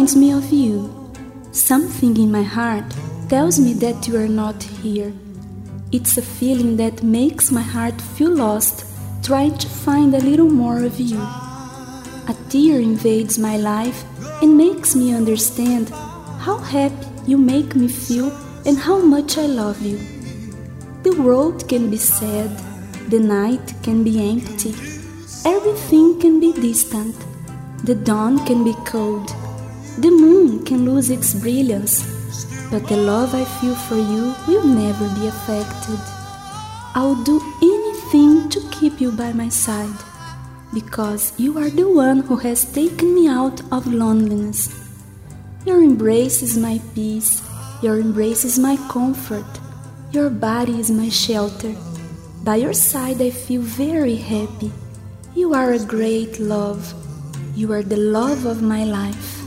reminds me of you. Something in my heart tells me that you are not here. It's a feeling that makes my heart feel lost, trying to find a little more of you. A tear invades my life and makes me understand how happy you make me feel and how much I love you. The world can be sad, the night can be empty, everything can be distant, the dawn can be cold, the moon can lose its brilliance, but the love I feel for you will never be affected. I'll do anything to keep you by my side, because you are the one who has taken me out of loneliness. Your embrace is my peace, your embrace is my comfort, your body is my shelter. By your side I feel very happy. You are a great love. You are the love of my life.